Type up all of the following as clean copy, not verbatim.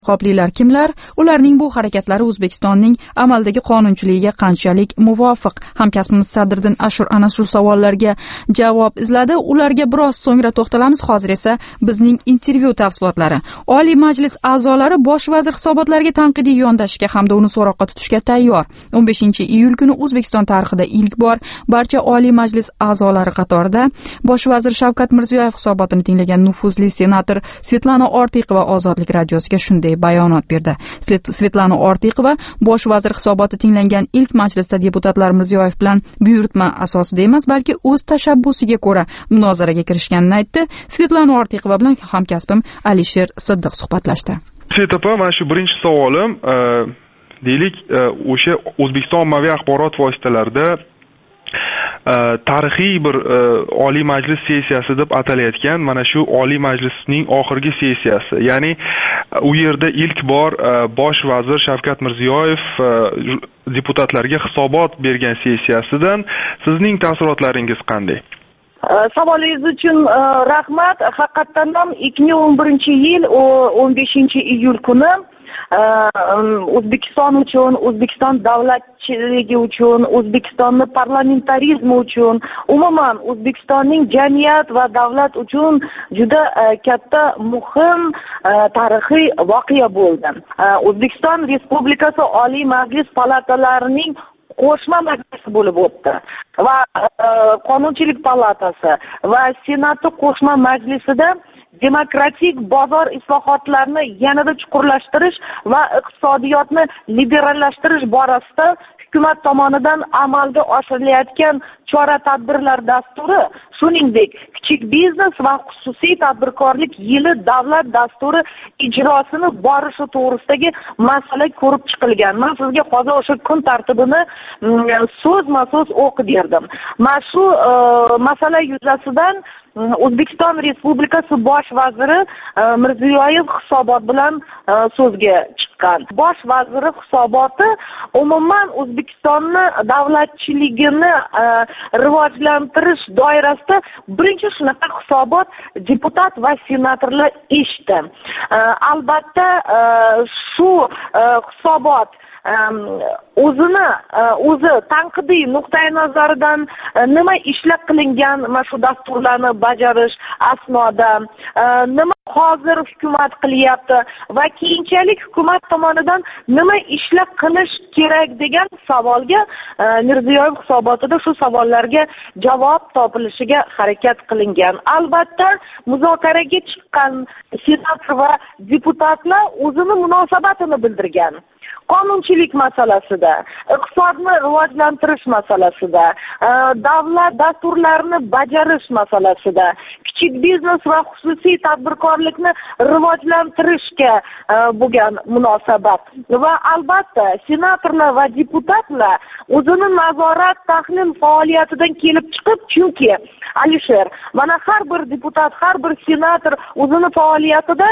Qoplilar kimlar? Ularning bu harakatlari O'zbekistonning amaldagi qonunchiligiga qanchalik muvofiq? Hamkasbimiz Sadriddin Ashur ana shu savollarga javob izladi. Ularga biroz so'ngra to'xtalamiz. Hozir esa bizning intervyu tafsilotlari. Oliy Majlis a'zolari bosh vazir hisobotlariga tanqidiy yondashishga hamda uni so'roqqa tutishga tayyor. 15-iyul kuni O'zbekiston tarixida ilk bor barcha Oliy Majlis a'zolari qatorida bosh vazir Shavkat Mirziyoyev hisobotini tinglagan nufuzli senator Svetlana Ortiqova Ozodlik radiosiga shunday bayonot berdi. Svetlana Ortiqova bosh vazir hisoboti tinglangan ilk majlisda deputatlar Mirziyoyev bilan buyurtma asosida emas, balki o'z tashabbusiga ko'ra munozaraga kirishganini aytdi. Svetlana Ortiqova bilan hamkasbim Alisher Siddiq suhbatlashdi. Svetopa, mana shu birinchi savolim, deylik, o'sha O'zbekiston ommaviy axborot vositalarida tarixiy bir Oliy Majlis sessiyasi deb atalayotgan mana shu Oliy Majlisning oxirgi sessiyasi. Ya'ni u yerda ilk bor bosh vazir Shavkat Mirziyoyev deputatlarga hisobot bergan sessiyasidan sizning taassurotlaringiz qanday? Savolingiz uchun rahmat. Haqiqatan ham 2011-yil 15-iyul kuni O'zbekiston uchun, O'zbekiston davlatchiligi uchun, O'zbekistonning parlamentarizmi uchun, umuman O'zbekistonning jamiyat va davlat uchun juda katta muhim tarixiy voqea bo'ldi. O'zbekiston Respublikasi Oliy Majlis palatalarining qo'shma majlisi bo'lib o'tdi va Qonunchilik palatasi va Senati qo'shma majlisida demokratik bozor islohotlarini yanada chuqurlashtirish va iqtisodiyotni liberallashtirish borasida hukumat tomonidan amalga oshirilayotgan chora-tadbirlar dasturi, shuningdek kichik biznes va xususiy tadbirkorlik yili davlat dasturi ijrosini borishi to'g'risidagi masala ko'rib chiqilgan. Men sizga hozir o'sha kun tartibini so'zma-so'z o'qib berdim. Mana shu masala yuzasidan O'zbekiston Respublikasi bosh vaziri Mirziyoyev hisobot bilan so'zga chiqqan. Bosh vaziri hisoboti umuman O'zbekistonni davlatchiligini rivojlantirish doirasida birinchi shunaqa hisobot deputat va senatorlar eshitdi. Albatta shu hisobot o'zi tanqidiy nuqtai nazaridan nima ishlar qilingan mana shu dasturlarni bajarish asnoda, nima hozir hukumat qilyapti va keyinchalik hukumat tomonidan nima ishlar qilish kerak degan savolga Mirziyoyev hisobotida shu savollarga javob topilishiga harakat qilingan. Albatta muzokaraga chiqqan senator va deputatlar o'zini munosabatini bildirgan. Qonunchilik masalasida, iqtisodni rivojlantirish masalasida, davlat dasturlarini bajarish masalasida, kichik biznes va xususiy tadbirkorlikni rivojlantirishga bo'lgan munosabat va albatta senatorlar va deputatlar o'zini nazorat tahlil faoliyatidan kelib chiqib, chunki Alisher, mana har bir deputat, har bir senator o'zini faoliyatida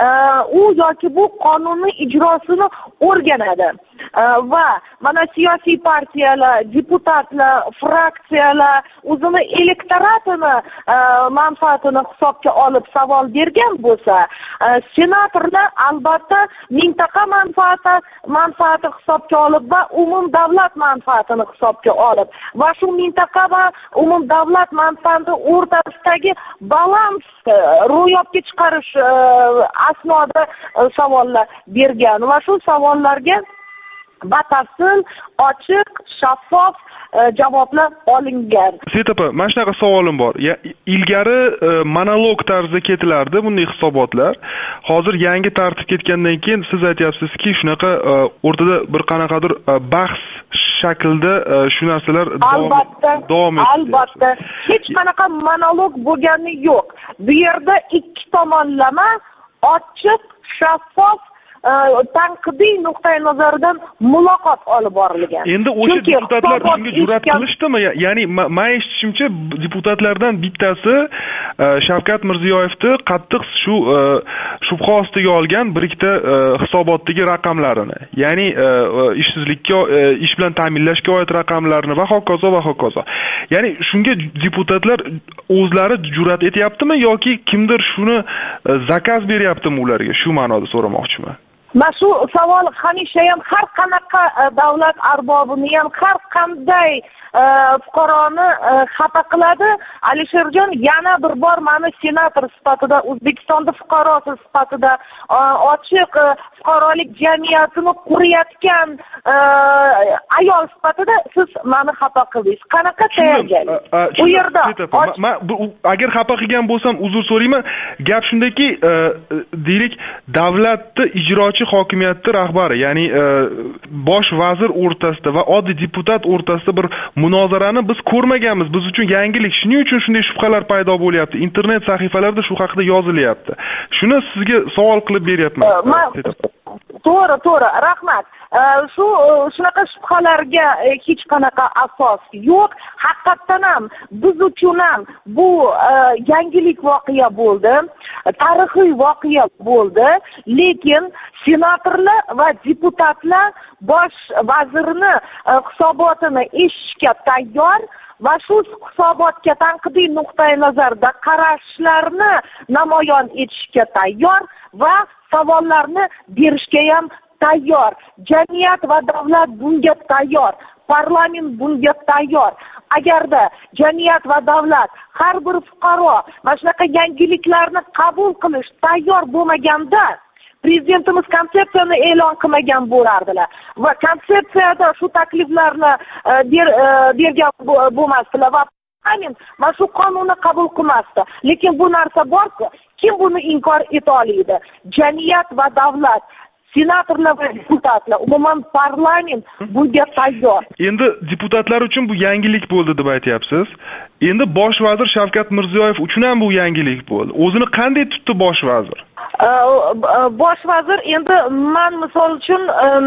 u yoki bu qonunning ijrosini o'rganadi va mana siyosiy partiyalar, deputatlar, fraksiyalar o'zini elektoratini manfaatini hisobga olib savol bergan bo'lsa, senatorlar albatta mintaqa manfaati hisobga olib va umum davlat manfaatini hisobga olib va shu mintaqa va umum davlat manfaati o'rtasidagi balans ro'yobga chiqarish asnoda savollar bergan va shu savollarga batafsil, ochiq, shaffof javoblar olingan. Svetopa, mana shunaqa savolim bor. Ilgari monolog tarzida ketilardi bunday hisobotlar. Hozir yangi tartib ketgandan keyin siz aytyapsizki, shunaqa o'rtada bir qanaqadir bahs shaklda shu narsalar davom etdi. Albatta. Hech qanaqa monolog bo'lgani yo'q. Bu yerda ikki tomonlama ochiq, shaffof tanqidiy nuqtai nazaridan muloqot olib borilgan. Endi o'sha deputatlar shunga jur'at qilishdimi? Ya'ni men eshitishimcha deputatlardan bittasi Shavkat Mirziyoyevni qattiq shu shubha ostiga olgan bir ikkita hisobotdagi raqamlarini, ya'ni ishsizlikka, ish bilan ta'minlashga oid raqamlarni va hokazo va hokazo. Ya'ni shunga deputatlar o'zlari jur'at etyaptimi yoki kimdir shuni zakaz beryaptimi ularga? Shu ma'noda so'ramoqchiman. Mana shu savol hamisha ham har qanaqa davlat arbobini ham har qanday fuqaroni xafa qiladi. Alisherjon yana bir bor meni senator sifatida, O'zbekistonda fuqarosi sifatida, ochiq fuqarolik jamiyatini qurayotgan ayol sifatida siz meni xafa qildingiz. Qanaqa tayyorgarlik? Bu yerda agar xafa qilgan bo'lsam uzr so'rayman. Gap shundaki, deylik, davlatni ijrochi hokimiyatni rahbari, ya'ni bosh vazir o'rtasida va oddiy deputat o'rtasida bir munozarani biz ko'rmaganmiz. Biz uchun yangilik. Shuning uchun shunday shubhalar paydo bo'lyapti. Internet sahifalarida shu haqida yozilyapti. Shuni sizga savol qilib beryapman. To'g'ri, rahmat. Shunaqa shubhalarga hech qanaqa asos yo'q. Haqiqatan ham biz uchun ham bu yangilik voqea bo'ldi, tarixiy voqea bo'ldi, lekin senatorlar va deputatlar bosh vazirni hisobotini eshitishga tayyor va shu hisobotga tanqidiy nuqtai nazarda qarashlarni namoyon etishga tayyor va savollarni berishga ham tayyor. Jamiyat va davlat bunga tayyor. Parlament bunga tayyor. Agarda jamiyat va davlat har bir fuqaro mana shunaqa yangiliklarni qabul qilish tayyor bo'lmaganda, prezidentimiz konsepsiyani e'lon qilmagan bo'lardilar va konsepsiyada shu takliflarni bergan bo'lmasdilar va parlament mana shu qonunni qabul qilmasdi. Lekin bu narsa borki, kim buni inkor eta oladi? Jamiyat va davlat, senatorlar va deputatlar, umuman parlament bunga tayyor. Endi deputatlar uchun bu yangilik bo'ldi deb aytyapsiz. Endi bosh vazir Shavkat Mirziyoyev uchun ham bu yangilik bo'ldi. O'zini qanday tutdi bosh vazir? Bosh vazir endi men misol uchun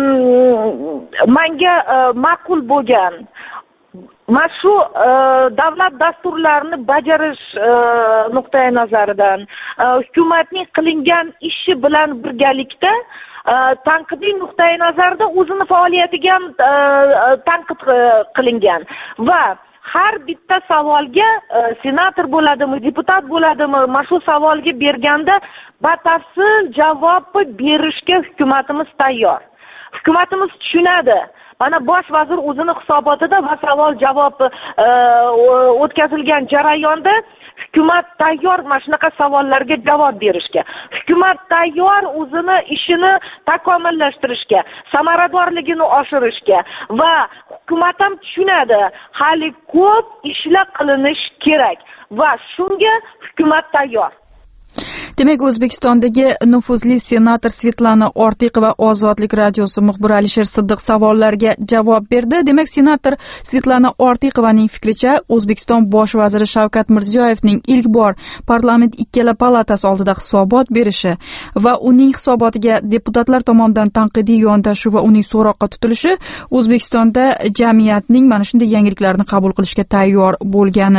menga ma'qul bo'lgan mana shu davlat dasturlarini bajarish nuqtai nazaridan hukumatning qilingan ishi bilan birgalikda tanqidiy nuqtai nazarda o'zini faoliyatiga ham tanqid qilingan va har bitta savolga senator bo'ladimi, deputat bo'ladimi, mana shu savolga berganda batafsil javob berishga hukumatimiz tayyor. Hukumatimiz tushunadi. Mana bosh vazir o'zini hisobotida va savol javob o'tkazilgan jarayonda hukumat tayyor mana shunaqa savollarga javob berishga. Hukumat tayyor o'zini ishini takomillashtirishga, samaradorligini oshirishga va hukumat ham tushunadi, hali ko'p ishlar qilinish kerak va shunga hukumat tayyor. Demak, O'zbekistondagi nufuzli senator Svetlana Ortiqova Ozodlik radiosi muxbiri Alisher Siddiq savollarga javob berdi. Demak, senator Svetlana Ortiqovaning fikricha, O'zbekiston bosh vaziri Shavkat Mirziyoyevning ilk bor parlament ikkala palatasi oldida hisobot berishi va uning hisobotiga deputatlar tomonidan tanqidiy yondashuv va uning so'roqqa tutilishi O'zbekistonda jamiyatning mana shunday yangiliklarni qabul qilishga tayyor bo'lgani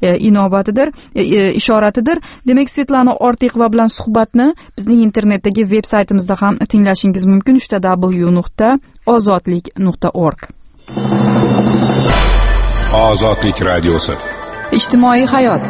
ishoratidir. Demak, Svetlana Ortiqova bilan suhbatni bizning internetdagi veb-saytimizda ham tinglashingiz mumkin. www.ozodlik.org. Ozodlik radiosi. Ijtimoiy hayot.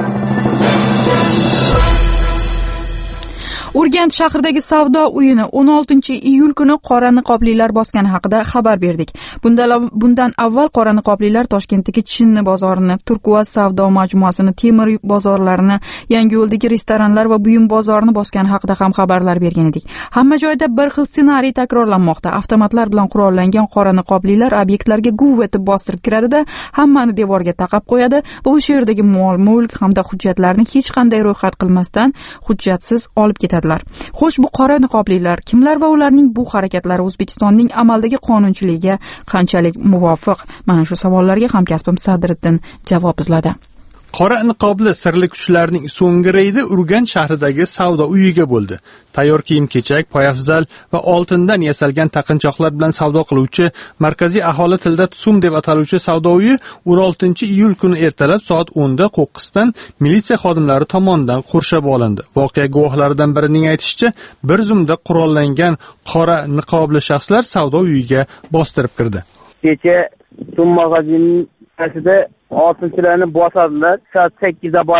Urganch shahridagi savdo uyini 16-iyul kuni qora niqoblilar bosgani haqida xabar berdik. Bundan avval qora niqoblilar Toshkentdagi Chinni bozorini, Turkuaz savdo majmuasini, temir bozorlarini, Yangiyo'ldagi restoranlar va buyum bozorini bosgani haqida ham xabarlar bergan edik. Hamma joyda bir xil ssenariy takrorlanmoqda. Avtomatlar bilan qurollangan qora niqoblilar obyektlarga guv etib bostirib kiradida, hammani devorga taqab qo'yadi va o'sha yerdagi mol-mulk hamda hujjatlarni hech qanday ro'yxat qilmasdan hujjatsiz olib ketadi. Xo'sh, bu qora niqoblilar kimlar va ularning bu harakatlari O'zbekistonning amaldagi qonunchiligiga qanchalik muvofiq? Mana shu savollarga hamkasbim Sadriddin javob izladi. Qora niqobli sirli kuchlarning so'nggi reydi Urganch shahridagi savdo uyiga bo'ldi. Tayyor kiyim-kechak, poyafzal va oltindan yasalgan taqinchoqlar bilan savdo qiluvchi markaziy aholi tilida TSUM deb ataluvchi savdo uyi 16-iyul kuni ertalab soat 10 da Qo'qqisdan militsiya xodimlari tomonidan qurshab olindi. Voqea guvohlaridan birining aytishicha, bir zumda qurollangan qora niqobli shaxslar savdo uyiga bostirib kirdi. Kecha TSUM magazinining tashida oltinchilarni bosadilar. Soat 8 da boradi.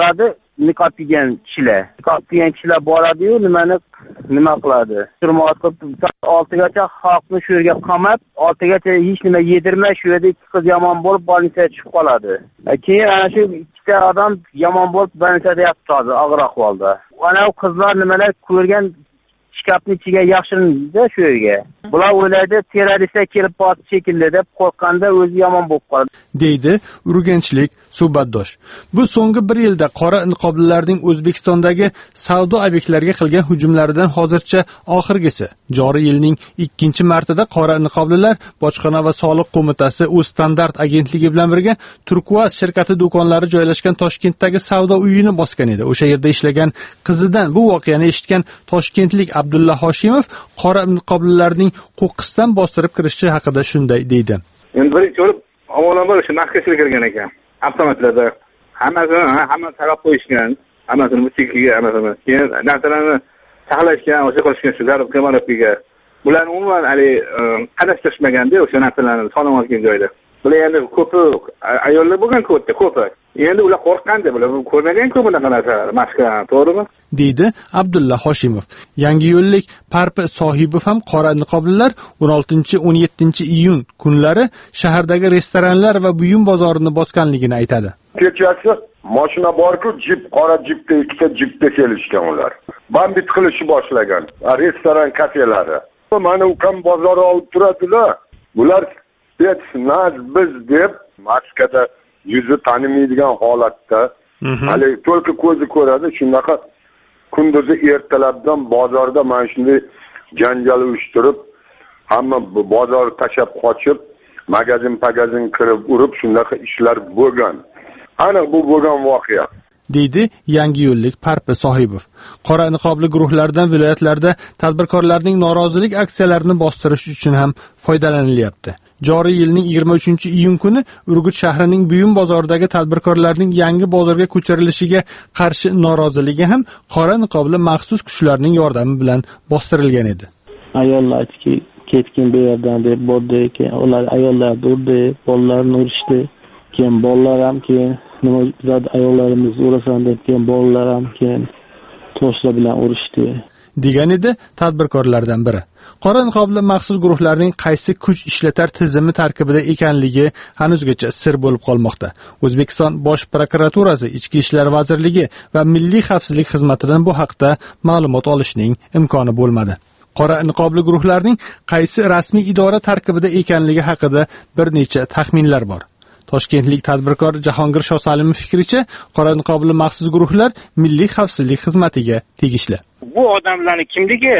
niqob kiygan kishilar boradi-yu, nima qiladi? Turmoq qilib 6gacha xalqni shu yerga qamab, 6gacha hech nima yedirmay, shu yerda ikki qiz yomon bo'lib bolnitsaga tushib qoladi. Keyin ana shu ikkita odam yomon bo'lib bolnitsada yotadi, og'ir ahvolda. Ana u qizlar nimalar ko'rgan shkafning ichiga yashirinadi shu yerga. Bular o'ylaydi, terroristlar kelib qoldi shekilli deb qo'rqqanda o'zi yomon bo'lib qoladi, deydi urganchlik suhbatdosh. Bu so'nggi 1 yilda qora niqoblilarning O'zbekistondagi savdo obyektlariga qilgan hujumlaridan hozircha oxirgisi. Joriy yilning 2-martida qora niqoblilar Bojxona va soliq qo'mitasi o'z standart agentligi bilan birga Turkuaz shirkati do'konlari joylashgan Toshkentdagi savdo uyini bosgan edi. O'sha yerda ishlagan qizidan bu voqeani eshitgan toshkentlik Abdulla Hoshimov qora niqoblilarning qo'qqisdan bostirib kirishi haqida shunday deydi. Endi birinchi bo'lib avvalambor o'sha narxga kirgan ekan. Avtomatlarda hamma taraf qo'yishgan, hammasini buchikiga, hammasini. Keyin narsalarni saqlashgan, o'sha qilishgan shu zarb kamarobga. Bularni umuman adashtirishmaganda o'sha narsalarni solib olgan joyda. Bular endi ko'pi ayollar bo'lgan ko'pi. Endi ular qo'rqqanda, bular ko'rmagan-ku bunaqa narsalar, mashqa, to'g'rimi? deydi Abdulla Hoshimov. Yangiyo'llik Parpi Sohibov ham qora niqoblilar 16-17 iyun kunlari shahardagi restoranlar va buyum bozorini bosganligini aytadi. Kechasi mashina bor-ku, qora jipda ikkita jipda kelishgan ular. Bandit qilishni boshlagan. Restoran, kafelari. Mana u ham bozorni olib turadilar. Bular biz deb maskada yuzi tanimaydigan holatda, hali to'lqi ko'zi ko'radi, shunaqa kunduzi ertalabdan bozorda mana shunday janjal uyushtirib, hamma bozor tashab qochib, magazin kirib urib, shunaqa ishlar bo'lgan. Ana bu bo'lgan voqea, deydi Yangiyo'llik Parpi Sohibov. Qora niqobli guruhlardan viloyatlarda tadbirkorlarning norozilik aksiyalarini bostirish uchun ham foydalanilyapti. Joriy yilning 23-iyun kuni Urgut shahrining buyum bozoridagi tadbirkorlarning yangi bozorga ko'chirilishiga qarshi noroziligi ham qora niqobli maxsus kuchlarning yordami bilan bostirilgan edi. Ayollar ketkin bu yerdan deb bordi, keyin ular ayollar urdi, bolalarni urishdi. Keyin bolalar ham nima zot ayollarimiz urasan deb keyin bolalar ham toshlar bilan urishdi, degan edi tadbirkorlardan biri. Qora niqobli maxsus guruhlarning qaysi kuch ishlatar tizimi tarkibida ekanligi hanuzgacha sir bo'lib qolmoqda. O'zbekiston Bosh prokuraturasi, Ichki ishlar vazirligi va Milliy xavfsizlik xizmatidan bu haqda ma'lumot olishning imkoni bo'lmadi. Qora niqobli guruhlarning qaysi rasmiy idora tarkibida ekanligi haqida bir necha taxminlar bor. Toshkentlik tadbirkor Jahongir Shosalimov fikricha, qora niqobli maxsus guruhlar Milliy xavfsizlik xizmatiga tegishli. Bu odamlarning kimligi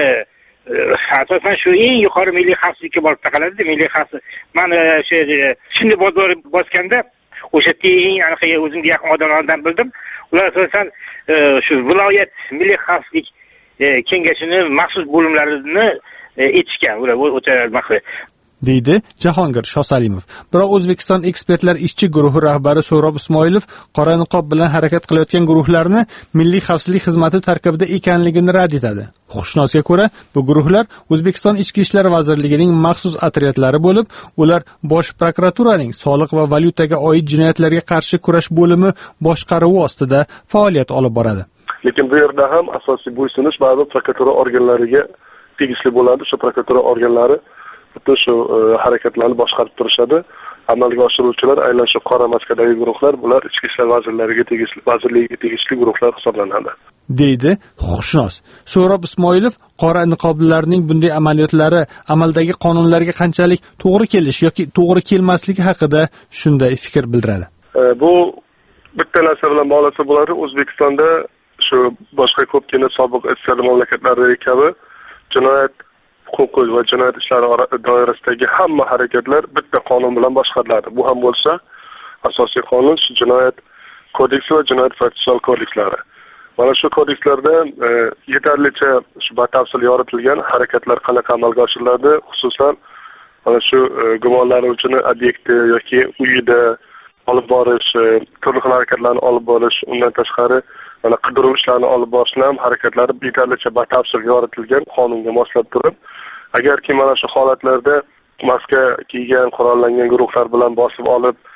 asosan shu eng yuqori milliy xavfsizlikka borib taqaladi. Milliy xavfsizlik. Mana shunday bozor bosganda o'sha eng aniq o'zimga yaqin odamlardan bildim. Ular asosan shu viloyat milliy xavfsizlik kengashining maxsus bo'limlarini etishgan. Ular o'ta maqsad, deydi Jahongir Shosalimov. Biroq O'zbekiston ekspertlar ishchi guruhi rahbari So'rob Ismoilov qora niqob bilan harakat qilayotgan guruhlarni Milliy xavfsizlik xizmati tarkibida ekanligini rad etadi. Huquqshunosga ko'ra, bu guruhlar O'zbekiston Ichki ishlar vazirligining maxsus otryadlari bo'lib, ular Bosh prokuraturaning soliq va valyutaga oid jinoyatlarga qarshi kurash bo'limi boshqaruvi ostida faoliyat olib boradi. Lekin bu yerda ham asosiy bo'ysunish ba'zi prokuratura organlariga tegishli bo'ladi. Shu prokuratura organlari butun shu harakatlarni boshqarib turishadi. Amalga oshiruvchilar aynan shu qora maskadagi guruhlar, bular Ichki ishlar vazirligiga tegishli guruhlar hisoblanadi, deydi huquqshunos. So'rob Ismoilov qora niqoblilarning bunday amaliyotlari amaldagi qonunlarga qanchalik to'g'ri kelish yoki to'g'ri kelmasligi haqida shunday fikr bildiradi. Bu bitta narsa bilan bog'lasa bo'ladi. O'zbekistonda shu boshqa ko'pgina sobiq SSR mamlakatlari kabi jinoyat huquq va jinoyat ishlari doirasidagi hamma harakatlar bitta qonun bilan boshqariladi. Bu ham bo'lsa, asosiy qonun shu jinoyat kodeksi va jinoyat protsessual kodekslari. Mana shu kodekslarda yetarlicha shu batafsil yoritilgan harakatlar qanaqa amalga oshiriladi, xususan mana shu gumonlanuvchini obyekti yoki uyida olib borish, turli xil harakatlarni olib borish, undan tashqari mana qidiruv ishlarini olib borishni ham harakatlari yetarlicha batafsil yoritilgan qonunga moslab turib, agarki mana shu holatlarda maska kiygan, qurollangan guruhlar bilan bosib olib,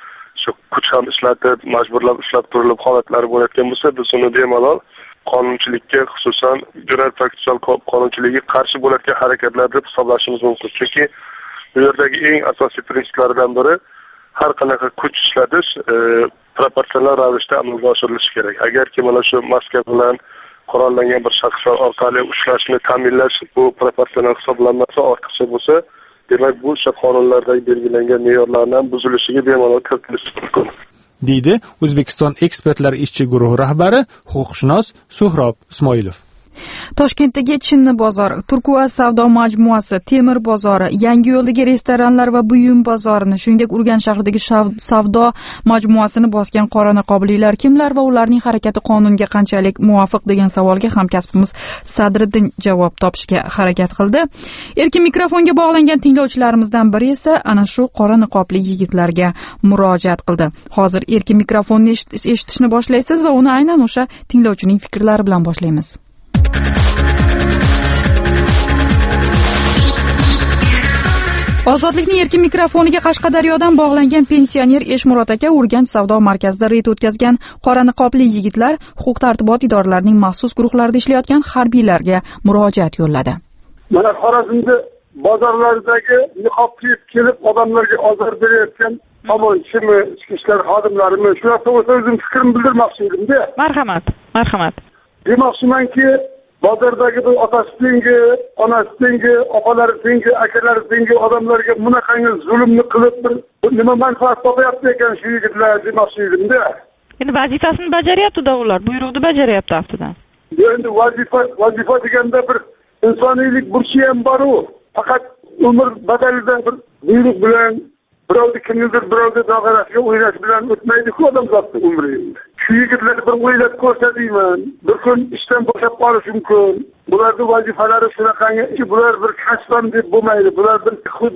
shu kuch ham ishlatib majburlab ushlab turilib holatlari bo'layotgan bo'lsa, biz uni bemalol qonunchilikka, xususan jinoyat protsessual qonunchiligiga qarshi bo'layotgan harakatlar deb hisoblashimiz mumkin. Chunki bu yerdagi eng asosiy prinsiplardan biri har qanaqa kuch ishlatish proporsional ravishda amalga oshirilishi kerak. Agarki mana shu maska bilan qurollangan bir shaxslar orqali ushlashni ta'minlash bu proporsional hisoblanmasa, ortiqcha bo'lsa, demak bu o'sha qonunlardagi belgilangan me'yorlarning buzilishiga bemalol kiritilishi mumkin. deydi O'zbekiston ekspertlar ishchi guruhi rahbari, huquqshunos Suhrob Ismoilov. Toshkentdagi Chinni bozor, Turkuva savdo majmuasi, Temir bozori, Yangiyo'ldagi restoranlar va buyum bozorini, shuningdek Urganch shahridagi savdo majmuasini bosgan qora niqoblilar kimlar va ularning harakati qonunga qanchalik muvofiq degan savolga hamkasbimiz Sadriddin javob topishga harakat qildi. Erkin mikrofonga bog'langan tinglovchilarimizdan biri esa ana shu qora niqobli yigitlarga murojaat qildi. Hozir erkin mikrofonni eshitishni boshlaysiz va uni aynan o'sha tinglovchining fikrlari bilan boshlaymiz. Ozodlikning erkin mikrofoniga Qashqadaryodan bog'langan pensioner Eshmurod aka Urganch savdo markazida reyd o'tkazgan qora niqobli yigitlar huquq-tartibot idoralarining maxsus guruhlarida ishlayotgan harbiylarga murojaat yo'lladi. Mana Xorazmda bozorlardagi niqob kiyib kelib odamlarga ozor berayotgan tomonchimi, ichki ishlar xodimlarimi, shular to'g'risida o'zim fikrimni bildirmoqchi edim-da. Marhamat. Demoqchimanki, bozordagi bu otasi tengi, onasi tengi, opalari tengi, akalari tengi odamlarga bunaqangi zulmni qilib bir nima manfaat topayapti ekan shu yigitlar demoqchi edim-da. Endi vazifasini bajaryapti-da ular, buyruqni bajaryapti aftidan. Endi vazifa deganda bir insoniylik burchi ham bor-u, faqat umr badalida bir buyruq bilan birovni kimnidir birovni dog'arasiga o'ynash bilan o'tmaydi-ku odamzodning umri. Shu yigitlarni bir o'ylab ko'rsatayman. Bir kun ishdan bo'shab qolish mumkin. Bularning vazifalari shunaqangi, bular bir kasban deb bo'lmaydi. Bular bir